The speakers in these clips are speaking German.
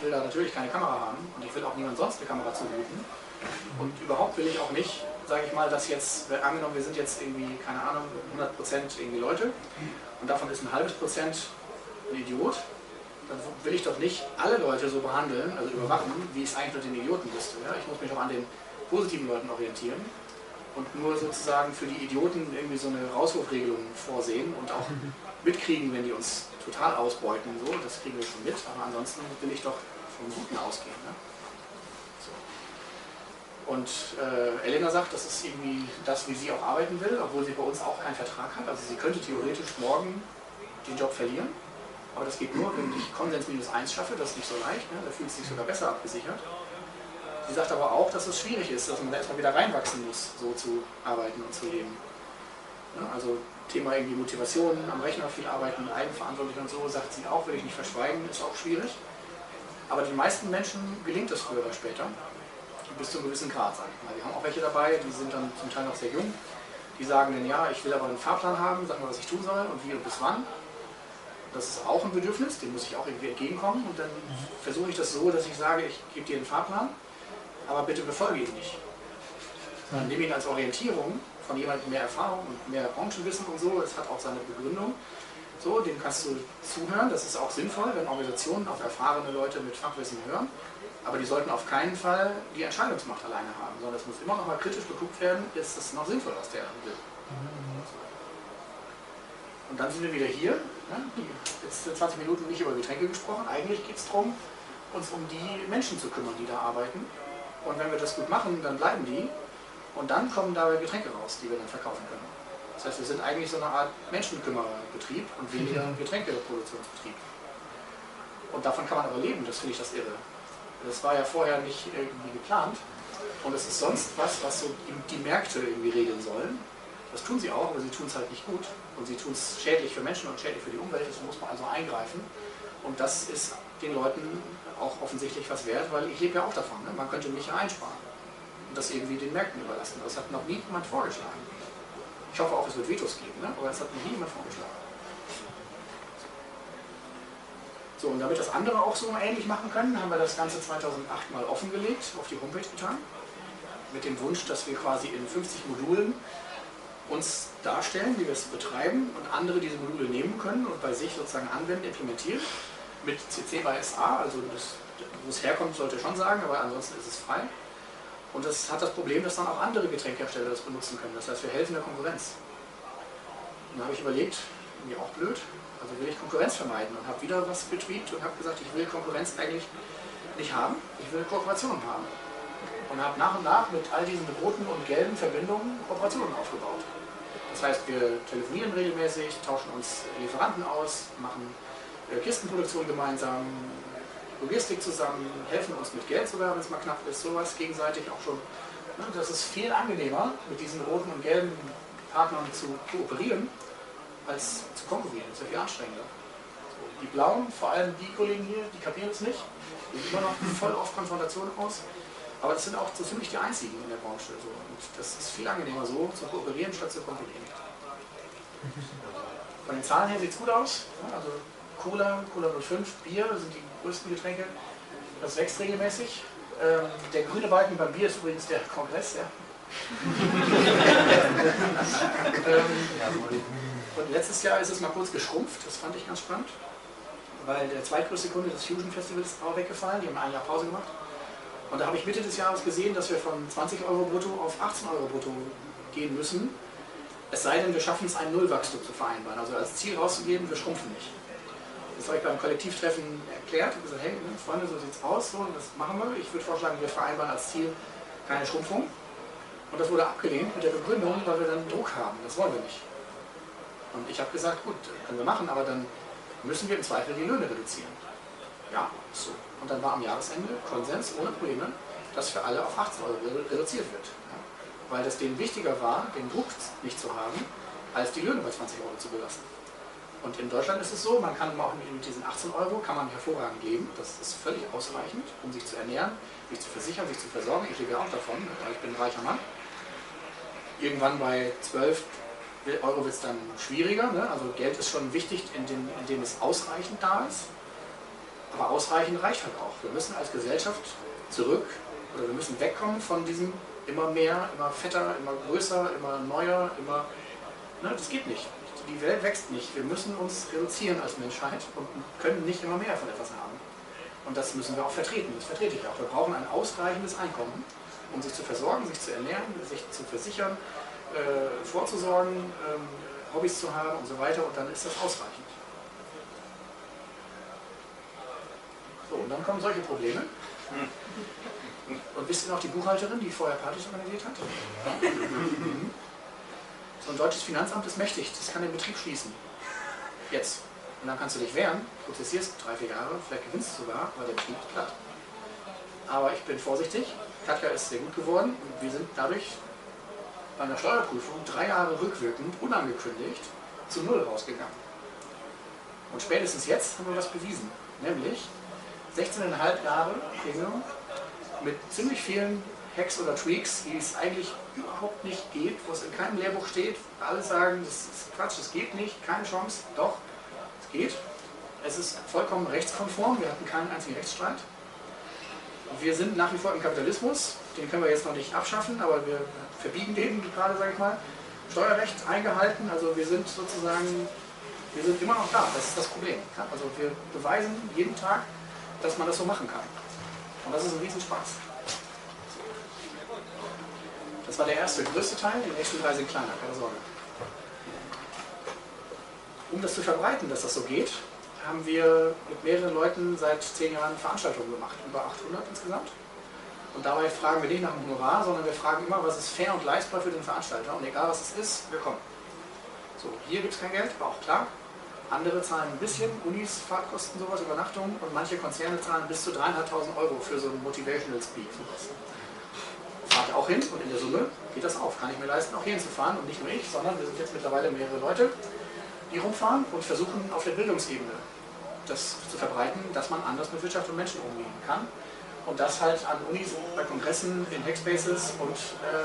will da natürlich keine Kamera haben und ich will auch niemand sonst eine Kamera zumuten. Und überhaupt will ich auch nicht, sage ich mal, dass jetzt, angenommen wir sind jetzt irgendwie, keine Ahnung, 100% irgendwie Leute und davon ist ein halbes Prozent ein Idiot, dann will ich doch nicht alle Leute so behandeln, also überwachen, wie ich es eigentlich mit den Idioten wüsste. Ja? Ich muss mich doch an den positiven Leuten orientieren und nur sozusagen für die Idioten irgendwie so eine Rauswurfregelung vorsehen und auch mitkriegen, wenn die uns total ausbeuten. So, das kriegen wir schon mit, aber ansonsten will ich doch vom Guten ausgehen. Ne? So. Und Elena sagt, das ist irgendwie das, wie sie auch arbeiten will, obwohl sie bei uns auch keinen Vertrag hat. Also sie könnte theoretisch morgen den Job verlieren. Aber das geht nur, wenn ich Konsens -1 schaffe, das ist nicht so leicht, ne? Da fühlt es sich sogar besser abgesichert. Sie sagt aber auch, dass es schwierig ist, dass man da erstmal wieder reinwachsen muss, so zu arbeiten und zu leben. Ne? Also Thema irgendwie Motivation, am Rechner viel arbeiten, eigenverantwortlich und so, sagt sie auch, will ich nicht verschweigen, ist auch schwierig. Aber den meisten Menschen gelingt es früher oder später, bis zu einem gewissen Grad, sage ich mal. Wir haben auch welche dabei, die sind dann zum Teil noch sehr jung, die sagen dann, ja, ich will aber einen Fahrplan haben, sag mal, was ich tun soll und wie und bis wann. Das ist auch ein Bedürfnis, dem muss ich auch irgendwie entgegenkommen und dann versuche ich das so, dass ich sage, ich gebe dir einen Fahrplan, aber bitte befolge ihn nicht. Dann nehme ihn als Orientierung von jemandem mit mehr Erfahrung und mehr Branchenwissen und so, es hat auch seine Begründung. So, dem kannst du zuhören, das ist auch sinnvoll, wenn Organisationen auf erfahrene Leute mit Fachwissen hören, aber die sollten auf keinen Fall die Entscheidungsmacht alleine haben, sondern es muss immer noch mal kritisch geguckt werden, ist das noch sinnvoll, was der will. Und dann sind wir wieder hier. Jetzt 20 Minuten nicht über Getränke gesprochen. Eigentlich geht es darum, uns um die Menschen zu kümmern, die da arbeiten. Und wenn wir das gut machen, dann bleiben die. Und dann kommen dabei Getränke raus, die wir dann verkaufen können. Das heißt, wir sind eigentlich so eine Art Menschenkümmererbetrieb und weniger Getränkeproduktionsbetrieb. Und davon kann man aber leben, das finde ich das Irre. Das war ja vorher nicht irgendwie geplant. Und es ist sonst was so die Märkte irgendwie regeln sollen. Das tun sie auch, aber sie tun es halt nicht gut. Und sie tun es schädlich für Menschen und schädlich für die Umwelt. Das muss man also eingreifen. Und das ist den Leuten auch offensichtlich was wert, weil ich lebe ja auch davon. Ne? Man könnte mich ja einsparen und das irgendwie den Märkten überlassen. Das hat noch nie jemand vorgeschlagen. Ich hoffe auch, es wird Vetos geben, ne? Aber es hat noch nie jemand vorgeschlagen. So, und damit das andere auch so ähnlich machen können, haben wir das Ganze 2008 mal offengelegt, auf die Homepage getan. Mit dem Wunsch, dass wir quasi in 50 Modulen uns darstellen, wie wir es betreiben und andere diese Module nehmen können und bei sich sozusagen anwenden, implementieren. Mit CC by SA, also wo es herkommt, sollte ich schon sagen, aber ansonsten ist es frei. Und das hat das Problem, dass dann auch andere Getränkehersteller das benutzen können. Das heißt, wir helfen der Konkurrenz. Und da habe ich überlegt, irgendwie auch blöd, also will ich Konkurrenz vermeiden und habe wieder was getweet und habe gesagt, ich will Konkurrenz eigentlich nicht haben, ich will Kooperationen haben. Und habe nach und nach mit all diesen roten und gelben Verbindungen Kooperationen aufgebaut. Das heißt, wir telefonieren regelmäßig, tauschen uns Lieferanten aus, machen Kistenproduktion gemeinsam, Logistik zusammen, helfen uns mit Geld sogar, wenn es mal knapp ist, sowas gegenseitig auch schon. Das ist viel angenehmer, mit diesen roten und gelben Partnern zu kooperieren, als zu konkurrieren. Das ist ja viel anstrengender. Die Blauen, vor allem die Kollegen hier, die kapieren es nicht, die sind immer noch voll auf Konfrontation aus. Aber das sind auch so ziemlich die einzigen in der Branche. So. Und das ist viel angenehmer so, zu kooperieren statt zu konkurrieren. Von den Zahlen her sieht es gut aus. Also Cola 05, Bier sind die größten Getränke. Das wächst regelmäßig. Der grüne Balken beim Bier ist übrigens der Kongress. Ja. Und letztes Jahr ist es mal kurz geschrumpft. Das fand ich ganz spannend. Weil der zweitgrößte Kunde des Fusion Festivals ist auch weggefallen. Die haben ein Jahr Pause gemacht. Und da habe ich Mitte des Jahres gesehen, dass wir von 20 Euro brutto auf 18 Euro brutto gehen müssen. Es sei denn, wir schaffen es, ein Nullwachstum zu vereinbaren. Also als Ziel rauszugeben, wir schrumpfen nicht. Das habe ich beim Kollektivtreffen erklärt und gesagt, hey, Freunde, so sieht es aus, so, das machen wir. Ich würde vorschlagen, wir vereinbaren als Ziel keine Schrumpfung. Und das wurde abgelehnt mit der Begründung, weil wir dann Druck haben. Das wollen wir nicht. Und ich habe gesagt, gut, können wir machen, aber dann müssen wir im Zweifel die Löhne reduzieren. Ja, so. Und dann war am Jahresende Konsens ohne Probleme, dass für alle auf 18 Euro reduziert wird. Ja? Weil das denen wichtiger war, den Druck nicht zu haben, als die Löhne bei 20 Euro zu belassen. Und in Deutschland ist es so, man kann auch mit diesen 18 Euro kann man hervorragend leben. Das ist völlig ausreichend, um sich zu ernähren, sich zu versichern, sich zu versorgen. Ich lebe ja auch davon, weil ich bin ein reicher Mann. Irgendwann bei 12 Euro wird es dann schwieriger. Ne? Also Geld ist schon wichtig, indem es ausreichend da ist. Aber ausreichend reicht halt auch. Wir müssen als Gesellschaft zurück, oder wir müssen wegkommen von diesem immer mehr, immer fetter, immer größer, immer neuer, immer... Ne, das geht nicht. Die Welt wächst nicht. Wir müssen uns reduzieren als Menschheit und können nicht immer mehr von etwas haben. Und das müssen wir auch vertreten. Das vertrete ich auch. Wir brauchen ein ausreichendes Einkommen, um sich zu versorgen, sich zu ernähren, sich zu versichern, vorzusorgen, Hobbys zu haben und so weiter. Und dann ist das ausreichend. So, und dann kommen solche Probleme. Und wisst ihr noch die Buchhalterin, die vorher Partys organisiert hat? So ein deutsches Finanzamt ist mächtig, das kann den Betrieb schließen. Jetzt. Und dann kannst du dich wehren, prozessierst 3-4 Jahre, vielleicht gewinnst du sogar, aber der Betrieb ist platt. Aber ich bin vorsichtig, Katja ist sehr gut geworden und wir sind dadurch bei einer Steuerprüfung 3 Jahre rückwirkend, unangekündigt, zu 0 rausgegangen. Und spätestens jetzt haben wir was bewiesen, nämlich 16,5 Jahre Premium mit ziemlich vielen Hacks oder Tweaks, die es eigentlich überhaupt nicht geht, wo es in keinem Lehrbuch steht. Alle sagen, das ist Quatsch, das geht nicht, keine Chance. Doch, es geht. Es ist vollkommen rechtskonform, wir hatten keinen einzigen Rechtsstreit. Wir sind nach wie vor im Kapitalismus, den können wir jetzt noch nicht abschaffen, aber wir verbiegen den gerade, sage ich mal. Steuerrecht eingehalten, also wir sind sozusagen, wir sind immer noch da, das ist das Problem. Also wir beweisen jeden Tag, dass man das so machen kann. Und das ist ein Riesenspaß. Das war der erste, größte Teil, die nächsten 3 sind kleiner, keine Sorge. Um das zu verbreiten, dass das so geht, haben wir mit mehreren Leuten seit 10 Jahren Veranstaltungen gemacht, über 800 insgesamt. Und dabei fragen wir nicht nach dem Honorar, sondern wir fragen immer, was ist fair und leistbar für den Veranstalter. Und egal was es ist, wir kommen. So, hier gibt es kein Geld, war auch klar. Andere zahlen ein bisschen, Unis, Fahrtkosten, sowas, Übernachtung, und manche Konzerne zahlen bis zu 3.500 € für so ein Motivational Speak. Fahrt auch hin und in der Summe geht das auf. Kann ich mir leisten, auch hier hinzufahren, und nicht nur ich, sondern wir sind jetzt mittlerweile mehrere Leute, die rumfahren und versuchen auf der Bildungsebene das zu verbreiten, dass man anders mit Wirtschaft und Menschen umgehen kann. Und das halt an Unis, bei Kongressen, in Hackspaces und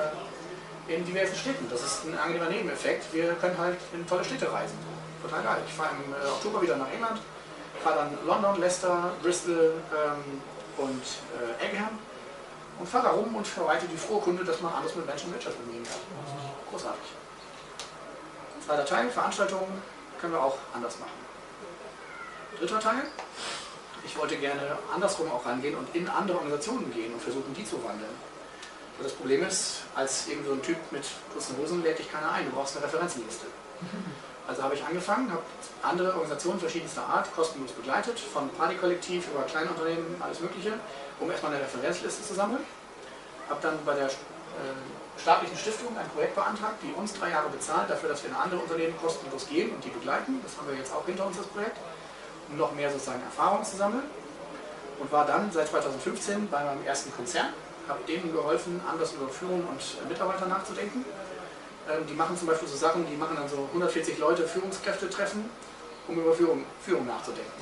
in diversen Städten. Das ist ein angenehmer Nebeneffekt. Wir können halt in tolle Städte reisen. Total geil. Ich fahre im Oktober wieder nach England, fahre dann London, Leicester, Bristol und Egham und fahre da rum und verbreite die frohe Kunde, dass man anders mit Menschen und Wirtschaft umgehen kann. Großartig. Zweiter Teil, Veranstaltungen können wir auch anders machen. Dritter Teil, ich wollte gerne andersrum auch rangehen und in andere Organisationen gehen und versuchen, die zu wandeln. Aber das Problem ist, als irgend so ein Typ mit kurzen Hosen lädt dich keiner ein, du brauchst eine Referenzenliste. Also habe ich angefangen, habe andere Organisationen verschiedenster Art kostenlos begleitet, von Partykollektiv über Kleinunternehmen, alles Mögliche, um erstmal eine Referenzliste zu sammeln. Habe dann bei der staatlichen Stiftung ein Projekt beantragt, die uns 3 Jahre bezahlt, dafür, dass wir in andere Unternehmen kostenlos gehen und die begleiten. Das haben wir jetzt auch hinter uns, das Projekt, um noch mehr sozusagen Erfahrung zu sammeln. Und war dann seit 2015 bei meinem ersten Konzern, habe denen geholfen, anders über Führung und Mitarbeiter nachzudenken. Die machen zum Beispiel so Sachen, die machen dann so 140 Leute Führungskräfte treffen, um über Führung nachzudenken.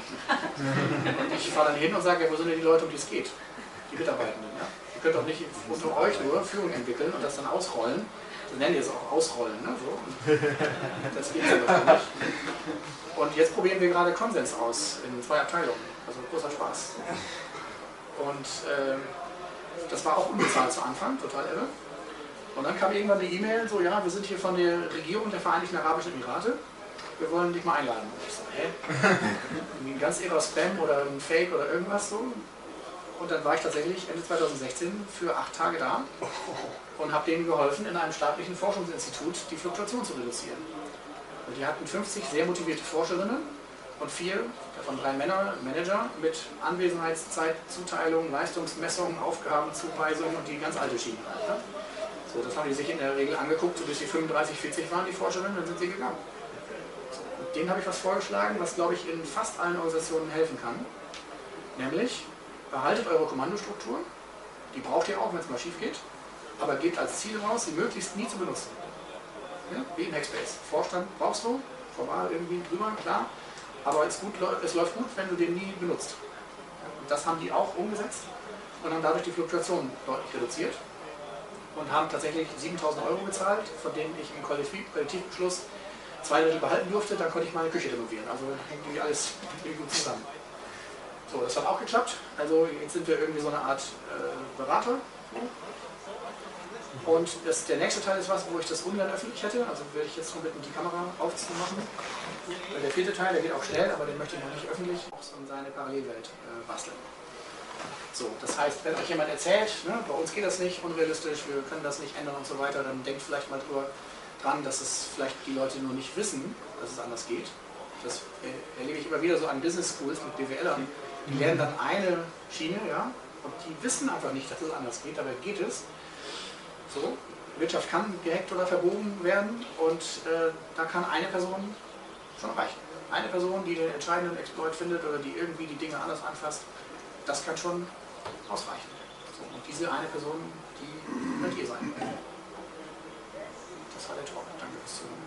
Und ich fahre dann hin und sage, ja, wo sind denn die Leute, um die es geht? Die Mitarbeitenden. Ja? Ihr könnt doch nicht unter euch nur Führung entwickeln und das dann ausrollen. So nennen die es auch ausrollen. Ne? So. Das geht ja nicht. Und jetzt probieren wir gerade Konsens aus in 2 Abteilungen. Also großer Spaß. Und das war auch unbezahlt zu Anfang, total irre. Und dann kam irgendwann eine E-Mail, so, ja, wir sind hier von der Regierung der Vereinigten Arabischen Emirate, wir wollen dich mal einladen. Und ich so, hä? Irgendwie ein ganz irrer Spam oder ein Fake oder irgendwas so. Und dann war ich tatsächlich Ende 2016 für 8 Tage da und habe denen geholfen, in einem staatlichen Forschungsinstitut die Fluktuation zu reduzieren. Und die hatten 50 sehr motivierte Forscherinnen und 4, davon 3 Männer, Manager, mit Anwesenheitszeitzuteilung, Leistungsmessung, Aufgabenzuweisung und die ganz alte Schiene. Ja? So, das haben die sich in der Regel angeguckt, so bis sie 35, 40 waren, die Forscherinnen, dann sind sie gegangen. So, und denen habe ich was vorgeschlagen, was, glaube ich, in fast allen Organisationen helfen kann. Nämlich, behaltet eure Kommandostruktur, die braucht ihr auch, wenn es mal schief geht, aber gebt als Ziel raus, sie möglichst nie zu benutzen. Ja? Wie im Hackspace. Vorstand brauchst du, formal irgendwie drüber, klar, aber es läuft gut, wenn du den nie benutzt. Ja? Und das haben die auch umgesetzt und haben dadurch die Fluktuation deutlich reduziert. Und haben tatsächlich 7.000 € bezahlt, von denen ich im Kollektivbeschluss 2 Drittel behalten durfte, dann konnte ich meine Küche renovieren. Also hängt irgendwie alles irgendwie gut zusammen. So, das hat auch geklappt. Also jetzt sind wir irgendwie so eine Art Berater. Und der nächste Teil ist was, wo ich das ungern öffentlich hätte. Also werde ich jetzt noch bitten, die Kamera aufzumachen. Der vierte Teil, der geht auch schnell, aber den möchte ich noch nicht öffentlich in seine Parallelwelt basteln. So, das heißt, wenn euch jemand erzählt, ne, bei uns geht das nicht, unrealistisch, wir können das nicht ändern und so weiter, dann denkt vielleicht mal dran, dass es vielleicht die Leute nur nicht wissen, dass es anders geht. Das erlebe ich immer wieder so an Business Schools mit BWLern. Die lernen dann eine Schiene, ja, und die wissen einfach nicht, dass es anders geht, dabei geht es. So, Wirtschaft kann gehackt oder verbogen werden und da kann eine Person schon reichen. Eine Person, die den entscheidenden Exploit findet oder die irgendwie die Dinge anders anfasst, das kann schon ausreichen. So, und diese eine Person, die könnt ihr sein. Das war der Talk. Danke fürs Zuhören.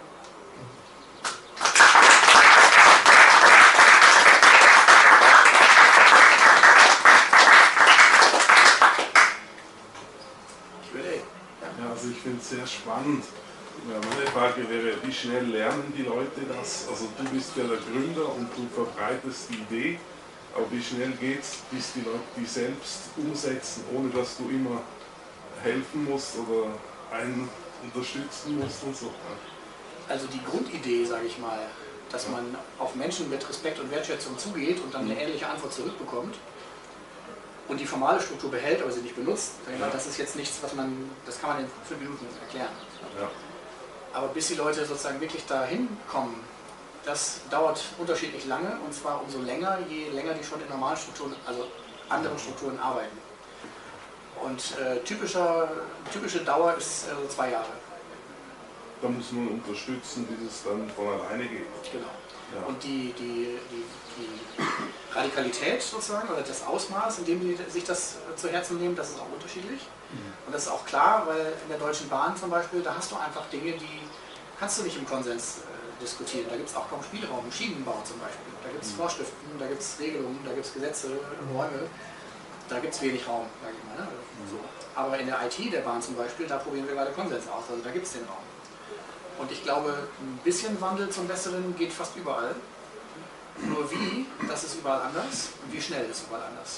Also ich finde es sehr spannend. Ja, meine Frage wäre, wie schnell lernen die Leute das? Also du bist ja der Gründer und du verbreitest die Idee, aber wie schnell geht es, bis die Leute die selbst umsetzen, ohne dass du immer helfen musst oder einen unterstützen musst und so? Also die Grundidee, sage ich mal, dass man auf Menschen mit Respekt und Wertschätzung zugeht und dann eine ähnliche Antwort zurückbekommt, und die formale Struktur behält, aber sie nicht benutzt, das ist jetzt nichts, das kann man in 5 Minuten erklären. Ja. Aber bis die Leute sozusagen wirklich dahin kommen, das dauert unterschiedlich lange, und zwar umso länger, je länger die schon in normalen Strukturen, also anderen Strukturen arbeiten. Und typische Dauer ist 2 Jahre. Da muss man unterstützen, bis es dann von alleine geht. Genau. Ja. Und die Radikalität sozusagen, oder das Ausmaß, in dem die sich das zu Herzen nehmen, das ist auch unterschiedlich. Und das ist auch klar, weil in der Deutschen Bahn zum Beispiel, da hast du einfach Dinge, die kannst du nicht im Konsens diskutieren. Da gibt es auch kaum Spielraum. Im Schienenbau zum Beispiel. Da gibt es Vorschriften, da gibt es Regelungen, da gibt es Gesetze, Räume. Da gibt es wenig Raum, sage ich mal. Ne? So. Aber in der IT der Bahn zum Beispiel, da probieren wir gerade Konsens aus. Also da gibt es den Raum. Und ich glaube, ein bisschen Wandel zum Besseren geht fast überall. Nur wie, das ist überall anders, und wie schnell ist überall anders.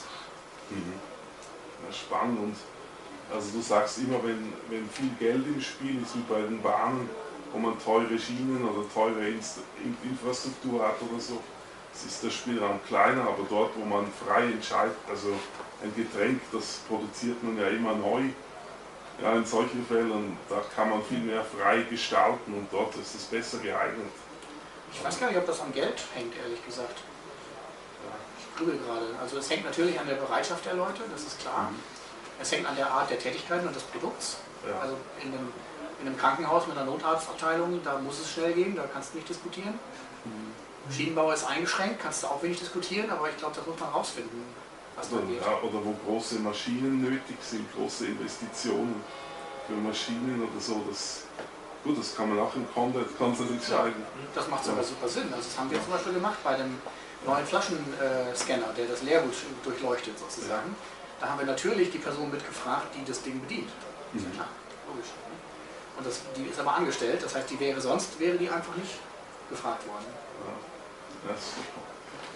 Ja, spannend. Und also du sagst immer, wenn viel Geld im Spiel ist, wie bei den Bahnen, wo man teure Schienen oder teure Infrastruktur hat oder so, ist der Spielraum kleiner, aber dort, wo man frei entscheidet, also ein Getränk, das produziert man ja immer neu, ja, in solchen Fällen, da kann man viel mehr frei gestalten und dort ist es besser geeignet. Ich weiß gar nicht, ob das am Geld hängt, ehrlich gesagt. Ich grübel gerade. Also es hängt natürlich an der Bereitschaft der Leute, das ist klar. Es hängt an der Art der Tätigkeiten und des Produkts. Ja. Also in einem Krankenhaus mit einer Notarztabteilung, da muss es schnell gehen, da kannst du nicht diskutieren. Schienenbau ist eingeschränkt, kannst du auch wenig diskutieren, aber ich glaube, das muss man rausfinden, was da geht. Ja, oder wo große Maschinen nötig sind, große Investitionen für Maschinen oder so, das kann man auch im Konsens entscheiden. Ja, das macht sogar super Sinn. Also das haben wir zum Beispiel gemacht bei dem neuen Flaschenscanner, der das Leergut durchleuchtet sozusagen. Ja. Da haben wir natürlich die Person mitgefragt, die das Ding bedient. Das ist ja klar, logisch. Und die ist aber angestellt, das heißt, sonst wäre die einfach nicht gefragt worden. Ja. Ja, super.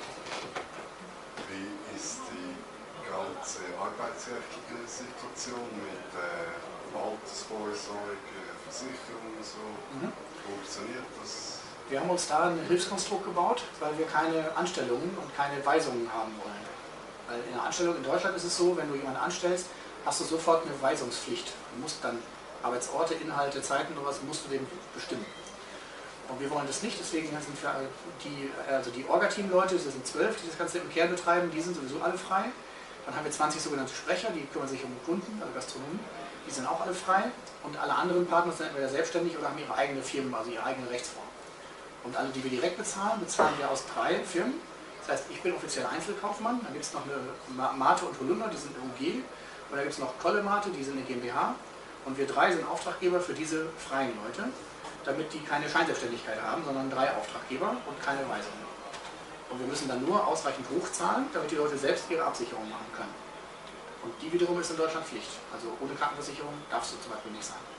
Wie ist die ganze arbeitsrechtliche Situation mit Altersvorsorge, Versicherung und so? Funktioniert das? Wir haben uns da ein Hilfskonstrukt gebaut, weil wir keine Anstellungen und keine Weisungen haben wollen. Weil in der Anstellung in Deutschland ist es so, wenn du jemanden anstellst, hast du sofort eine Weisungspflicht. Du musst dann Arbeitsorte, Inhalte, Zeiten und was musst du dem bestimmen. Und wir wollen das nicht, deswegen sind die Orga-Team-Leute, das sind 12, die das Ganze im Kern betreiben, die sind sowieso alle frei. Dann haben wir 20 sogenannte Sprecher, die kümmern sich um Kunden, also Gastronomen, die sind auch alle frei. Und alle anderen Partner sind entweder selbstständig oder haben ihre eigene Firmen, also ihre eigene Rechtsform. Und alle, die wir direkt bezahlen, bezahlen wir aus 3 Firmen. Das heißt, ich bin offiziell Einzelkaufmann, dann gibt es noch eine Mate und Holunder, die sind eine UG. Und dann gibt es noch Kolle Mate, die sind eine GmbH. Und wir 3 sind Auftraggeber für diese freien Leute, damit die keine Scheinselbstständigkeit haben, sondern 3 Auftraggeber und keine Weisungen. Und wir müssen dann nur ausreichend hochzahlen, damit die Leute selbst ihre Absicherung machen können. Und die wiederum ist in Deutschland Pflicht. Also ohne Krankenversicherung darfst du zum Beispiel nicht sein.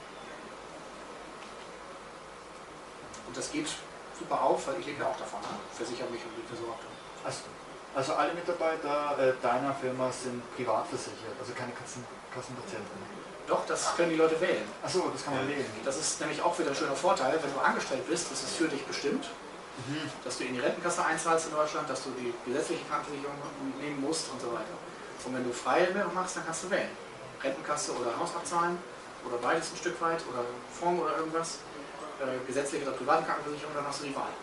Und das geht super auf, weil ich lebe ja auch davon. Ne? Versichere mich und bin versorgt. Also, Also alle Mitarbeiter deiner Firma sind privat versichert, also keine Kassenpatienten. Doch, das können die Leute wählen. Achso, das kann man wählen. Das ist nämlich auch wieder ein schöner Vorteil, wenn du angestellt bist, ist es für dich bestimmt, dass du in die Rentenkasse einzahlst in Deutschland, dass du die gesetzliche Krankenversicherung nehmen musst und so weiter. Und wenn du frei machst, dann kannst du wählen. Rentenkasse oder Hausrat zahlen oder beides ein Stück weit oder Fonds oder irgendwas. Gesetzliche oder private Krankenversicherung, dann hast du die Wahl.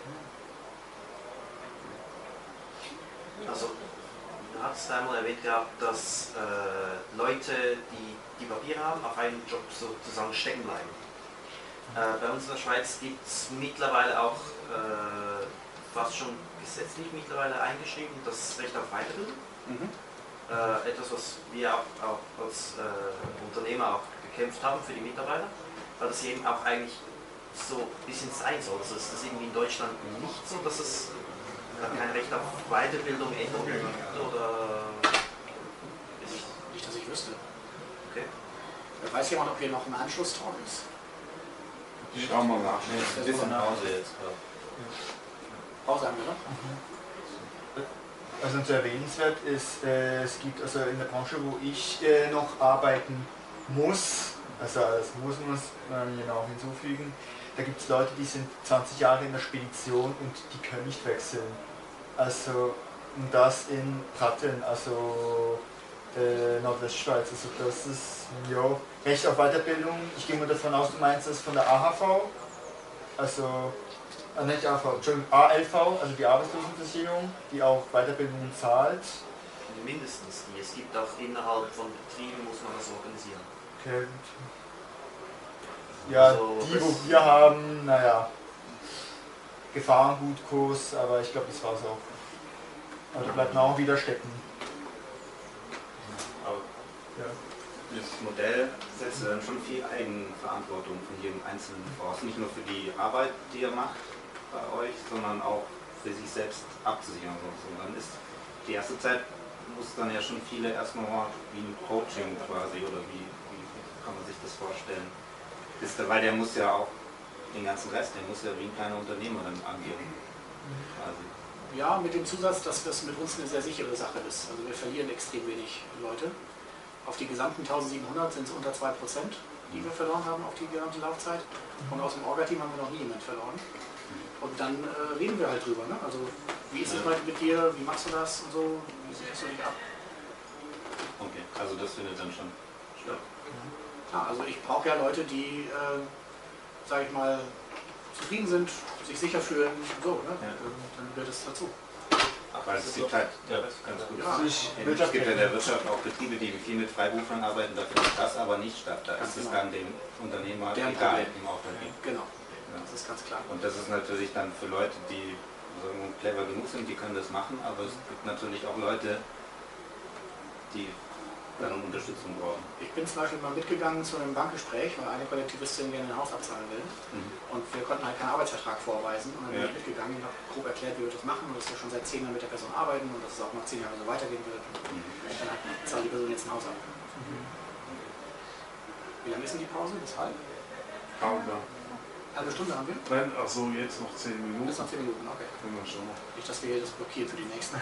Also, du hattest einmal erwähnt gehabt, dass Leute, die Papiere haben, auf einen Job sozusagen stecken bleiben. Bei uns in der Schweiz gibt es mittlerweile auch fast schon gesetzlich mittlerweile eingeschrieben, das Recht auf Weiterbildung. Etwas, was wir auch als Unternehmer auch gekämpft haben für die Mitarbeiter, weil das eben auch eigentlich so ein bisschen sein soll. Also ist das irgendwie in Deutschland nicht so, dass es kein Recht auf Weiterbildung ändern gibt, oder? Nicht, dass ich wüsste. Okay. Weiß jemand, ob hier noch ein Anschlusstalk ist? Ich schau mal nach. Ein bisschen Pause jetzt. Pause haben wir noch? Also und so erwähnenswert ist, es gibt also in der Branche, wo ich noch arbeiten muss, also das muss man genau hinzufügen, da gibt es Leute, die sind 20 Jahre in der Spedition und die können nicht wechseln. Also und das in Pratteln, also Nordwestschweiz. Also das ist ja Recht auf Weiterbildung. Ich gehe mal davon aus, du meinst das von der AHV, also nicht AHV, Entschuldigung, ALV, also die Arbeitslosenversicherung, die auch Weiterbildungen zahlt. Mindestens die. Es gibt auch innerhalb von Betrieben, muss man das organisieren. Okay, gut. Ja, Also, die, wo wir haben, naja, Gefahrengutkurs, aber ich glaube, das war es auch. Aber da bleibt man auch wieder stecken. Aber Ja. das Modell setzt dann schon viel Eigenverantwortung von jedem Einzelnen voraus. Nicht nur für die Arbeit, die er macht bei euch, sondern auch für sich selbst abzusichern. Und dann ist die erste Zeit, muss dann ja schon viele erstmal mal wie ein Coaching quasi, oder wie kann man sich das vorstellen? Weil der muss ja auch den ganzen Rest, der muss ja wie ein kleiner Unternehmer dann angehen. Quasi. Ja, mit dem Zusatz, dass das mit uns eine sehr sichere Sache ist. Also wir verlieren extrem wenig Leute. Auf die gesamten 1700 sind es unter 2%, die wir verloren haben auf die gesamte Laufzeit. Und aus dem Orga-Team haben wir noch nie jemand verloren. Und dann reden wir halt drüber. Ne? Also wie ist es heute mit dir, wie machst du das und so, wie sicherst du dich ab? Okay, also das findet dann schon statt. Ja, also ich brauche ja Leute, die, sage ich mal, zufrieden sind, sich sicher fühlen, so, ne? Ja. Dann gehört es dazu. Weil es gibt halt, ja, das ist ganz gut. Ja. Es gibt ja in der Wirtschaft auch Betriebe, die viel mit Freiberuflern arbeiten, da findet das aber nicht statt. Da Ganz ist es genau. dann dem Unternehmer Deren egal Problem. im Auftrag. Genau, Ja. das ist ganz klar. Und das ist natürlich dann für Leute, die sagen, wir, clever genug sind, die können das machen, aber es gibt natürlich auch Leute, die dann Unterstützung brauchen. Ich bin zum Beispiel mal mitgegangen zu einem Bankgespräch, weil eine Kollektivistin gerne ein Haus abzahlen will. Und wir konnten halt keinen Arbeitsvertrag vorweisen. Und dann bin ich mitgegangen und habe grob erklärt, wie wir das machen und dass wir schon seit 10 Jahren mit der Person arbeiten und dass es auch noch 10 Jahre so weitergehen wird. Und dann zahlt die Person jetzt ein Haus ab. Wie lange ist denn die Pause? Bis halb? Pause. Halbe Stunde haben wir? Nein, also jetzt noch 10 Minuten. Bis noch 10 Minuten, okay. Können wir schon noch. Nicht, dass wir hier das blockieren für die nächsten.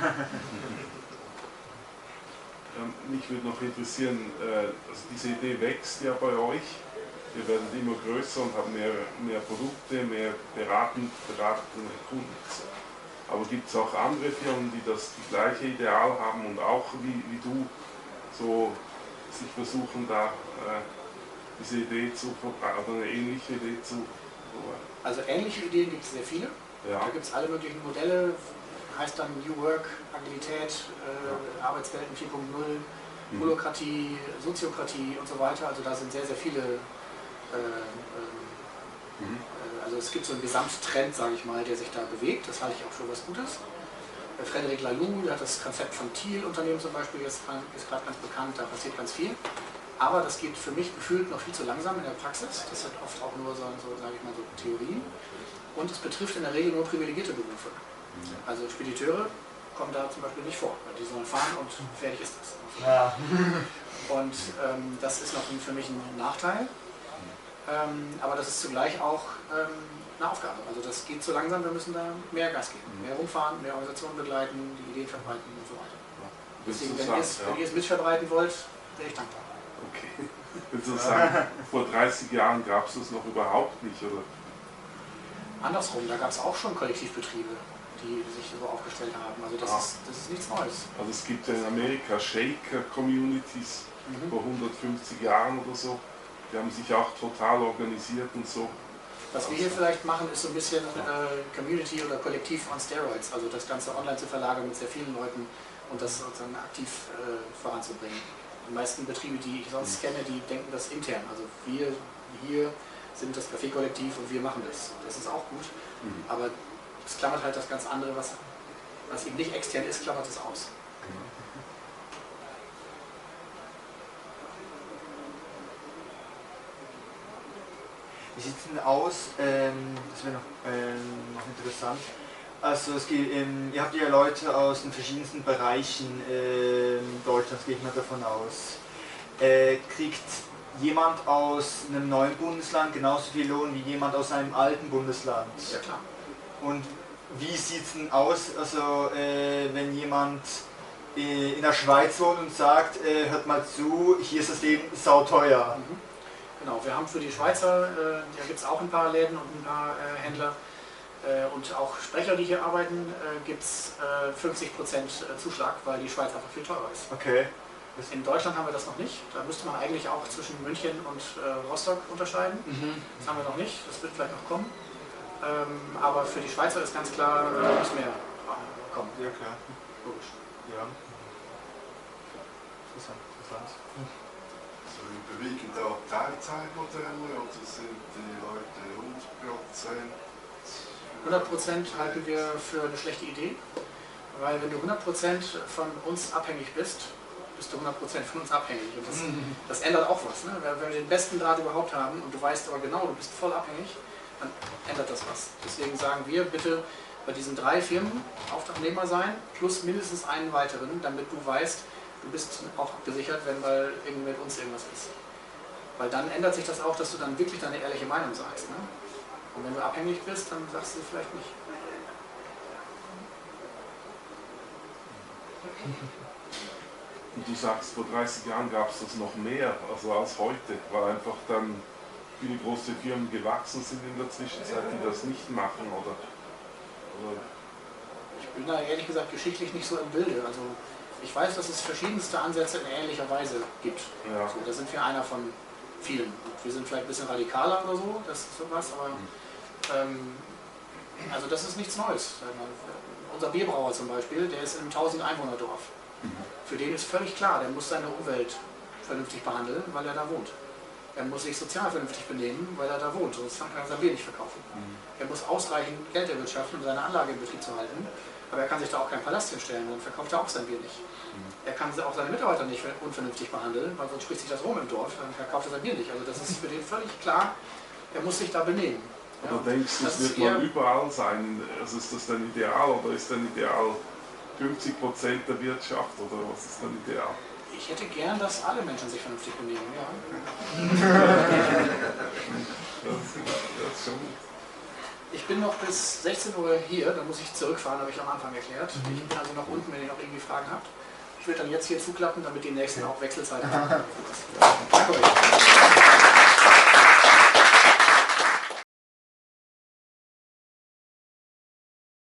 Mich würde noch interessieren, also diese Idee wächst ja bei euch. Ihr werdet immer größer und habt mehr Produkte, mehr beratende Kunden. Aber gibt es auch andere Firmen, die das gleiche Ideal haben und auch wie du so sich versuchen, da diese Idee zu verbreiten, oder eine ähnliche Idee zu verbreiten? Also ähnliche Ideen gibt es sehr viele. Ja. Da gibt es alle möglichen Modelle, heißt dann New Work, Agilität, Arbeitswelten 4.0, Holokratie, Soziokratie und so weiter. Also da sind sehr, sehr viele, also es gibt so einen Gesamttrend, sage ich mal, der sich da bewegt. Das halte ich auch für was Gutes. Frédéric Laloux, der hat das Konzept von Thiel-Unternehmen zum Beispiel, ist gerade ganz bekannt, da passiert ganz viel. Aber das geht für mich gefühlt noch viel zu langsam in der Praxis. Das hat oft auch nur so sage ich mal, so Theorien. Und es betrifft in der Regel nur privilegierte Berufe. Also Spediteure kommen da zum Beispiel nicht vor, weil die sollen fahren und fertig ist das. Ja. Und das ist noch für mich ein Nachteil. Aber das ist zugleich auch eine Aufgabe. Also das geht so langsam, wir müssen da mehr Gas geben. Mehr rumfahren, mehr Organisationen begleiten, die Ideen verbreiten und so weiter. Deswegen, wenn ihr es mitverbreiten wollt, wäre ich dankbar. Okay. Willst du sagen, vor 30 Jahren gab es das noch überhaupt nicht, oder? Andersrum, da gab es auch schon Kollektivbetriebe, die sich so aufgestellt haben. Also das ist nichts Neues. Also es gibt ja in Amerika Shaker-Communities vor 150 Jahren oder so. Die haben sich auch total organisiert und so. Was wir hier vielleicht machen, ist so ein bisschen Community oder Kollektiv on Steroids. Also das Ganze online zu verlagern mit sehr vielen Leuten und das sozusagen aktiv voranzubringen. Die meisten Betriebe, die ich sonst kenne, die denken das intern. Also wir hier sind das Café-Kollektiv und wir machen das. Das ist auch gut, aber es klammert halt das ganz andere, was eben nicht extern ist, klammert es aus. Wie sieht es denn aus? Das wäre noch interessant. Also es geht, ihr habt ja Leute aus den verschiedensten Bereichen Deutschlands, gehe ich mal davon aus. Kriegt jemand aus einem neuen Bundesland genauso viel Lohn wie jemand aus einem alten Bundesland? Ja klar. Und wie sieht es denn aus, also wenn jemand in der Schweiz wohnt und sagt, hört mal zu, hier ist das Leben sauteuer. Genau, wir haben für die Schweizer, da gibt es auch ein paar Läden und ein paar Händler und auch Sprecher, die hier arbeiten, gibt es 50% Zuschlag, weil die Schweiz einfach viel teurer ist. Okay. In Deutschland haben wir das noch nicht. Da müsste man eigentlich auch zwischen München und Rostock unterscheiden. Das haben wir noch nicht, das wird vielleicht noch kommen. Aber für die Schweizer ist ganz klar, muss mehr kommen. Ja, klar. Logisch. Ja. Interessant. So überwiegend auch Teilzeitmodelle oder sind die Leute 100%? 100% halten wir für eine schlechte Idee, weil wenn du 100% von uns abhängig bist, bist du 100% von uns abhängig. Und das ändert auch was. Ne? Wenn wir den besten Draht überhaupt haben und du weißt aber genau, du bist voll abhängig, dann ändert das was. Deswegen sagen wir, bitte bei diesen 3 Firmen Auftragnehmer sein, plus mindestens einen weiteren, damit du weißt, du bist auch abgesichert, wenn mal mit uns irgendwas ist. Weil dann ändert sich das auch, dass du dann wirklich deine ehrliche Meinung sagst. Ne? Und wenn du abhängig bist, dann sagst du vielleicht nicht. Und du sagst, vor 30 Jahren gab es das noch mehr als heute, weil einfach dann viele große Firmen gewachsen sind in der Zwischenzeit, die das nicht machen, oder? Ich bin da ehrlich gesagt geschichtlich nicht so im Bilde. Also ich weiß, dass es verschiedenste Ansätze in ähnlicher Weise gibt. Ja. So, da sind wir einer von vielen. Und wir sind vielleicht ein bisschen radikaler oder so, das ist sowas, aber also das ist nichts Neues. Unser Bierbrauer zum Beispiel, der ist in einem 1000-Einwohner-Dorf. Für den ist völlig klar, der muss seine Umwelt vernünftig behandeln, weil er da wohnt. Er muss sich sozial vernünftig benehmen, weil er da wohnt, sonst kann er sein Bier nicht verkaufen. Er muss ausreichend Geld erwirtschaften, um seine Anlage in Betrieb zu halten, aber er kann sich da auch keinen Palast hinstellen, dann verkauft er auch sein Bier nicht. Er kann auch seine Mitarbeiter nicht unvernünftig behandeln, weil sonst spricht sich das rum im Dorf, dann verkauft er sein Bier nicht. Also das ist für den völlig klar, er muss sich da benehmen. Oder denkst du, es wird mal überall sein? Also ist das dein Ideal oder ist dein Ideal 50% der Wirtschaft oder was ist dein Ideal? Ich hätte gern, dass alle Menschen sich vernünftig benehmen, ja. Das ist schon gut. Ich bin noch bis 16 Uhr hier, dann muss ich zurückfahren, habe ich am Anfang erklärt. Ich bin also noch unten, wenn ihr noch irgendwie Fragen habt. Ich würde dann jetzt hier zuklappen, damit die nächsten auch Wechselzeit haben. Danke euch.